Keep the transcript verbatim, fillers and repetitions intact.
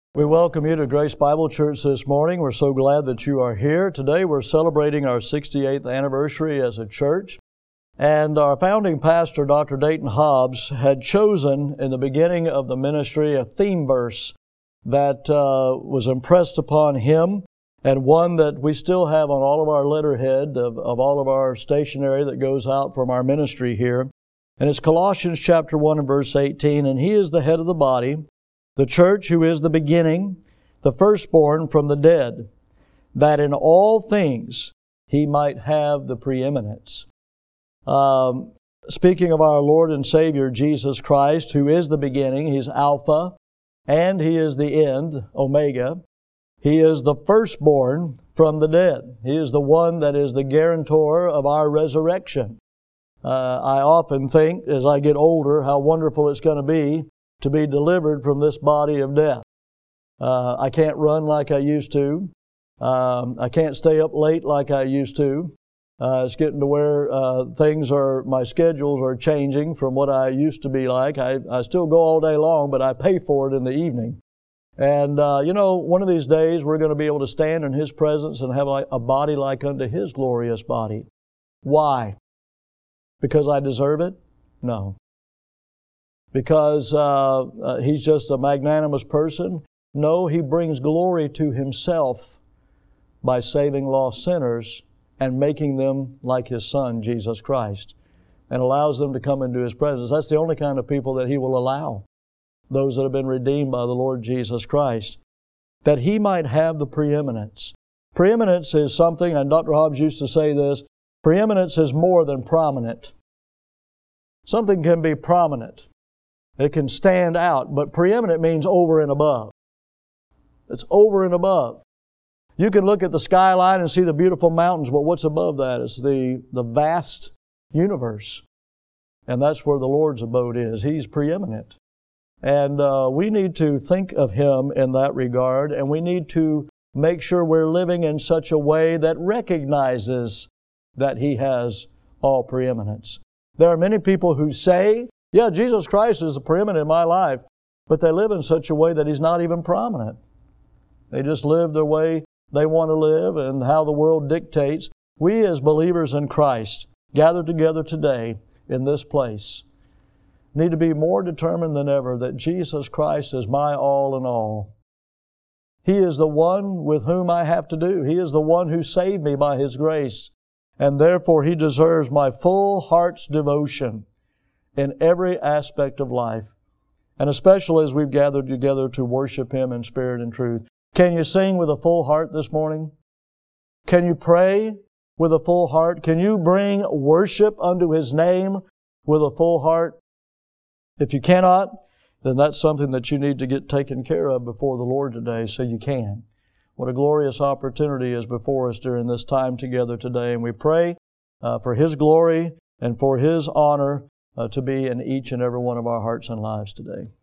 We welcome you to Grace Bible Church this morning. We're so glad that you are here. Today we're celebrating our sixty-eighth anniversary as a church. And our founding pastor, Doctor Dayton Hobbs, had chosen in the beginning of the ministry a theme verse that uh, was impressed upon him, and one that we still have on all of our letterhead of, of all of our stationery that goes out from our ministry here. And it's Colossians chapter one and verse eighteen, and He is the head of the body, the church, who is the beginning, the firstborn from the dead, that in all things He might have the preeminence. Um, speaking of our Lord and Savior Jesus Christ, who is the beginning, He's Alpha, and He is the end, Omega. He is the firstborn from the dead. He is the one that is the guarantor of our resurrection. Uh, I often think, as I get older, how wonderful it's going to be to be delivered from this body of death. Uh, I can't run like I used to. Um, I can't stay up late like I used to. Uh, it's getting to where uh, things are, my schedules are changing from what I used to be like. I, I still go all day long, but I pay for it in the evening. And, uh, you know, one of these days we're going to be able to stand in His presence and have a body like unto His glorious body. Why? Because I deserve it? No. Because uh, uh, He's just a magnanimous person? No, He brings glory to Himself by saving lost sinners and making them like His Son, Jesus Christ, and allows them to come into His presence. That's the only kind of people that He will allow, those that have been redeemed by the Lord Jesus Christ, that He might have the preeminence. Preeminence is something, and Doctor Hobbs used to say this, preeminence is more than prominent. Something can be prominent. It can stand out, but preeminent means over and above. It's over and above. You can look at the skyline and see the beautiful mountains, but what's above that is the, the vast universe. And that's where the Lord's abode is. He's preeminent. And uh, we need to think of Him in that regard, and we need to make sure we're living in such a way that recognizes that He has all preeminence. There are many people who say, yeah, Jesus Christ is the preeminent in my life, but they live in such a way that He's not even prominent. They just live the way they want to live and how the world dictates. We as believers in Christ, gathered together today in this place, need to be more determined than ever that Jesus Christ is my all in all. He is the one with whom I have to do. He is the one who saved me by His grace, and therefore He deserves my full heart's devotion in every aspect of life, and especially as we've gathered together to worship Him in spirit and truth. Can you sing with a full heart this morning? Can you pray with a full heart? Can you bring worship unto His name with a full heart? If you cannot, then that's something that you need to get taken care of before the Lord today so you can. What a glorious opportunity is before us during this time together today. And we pray uh, for His glory and for His honor uh, to be in each and every one of our hearts and lives today.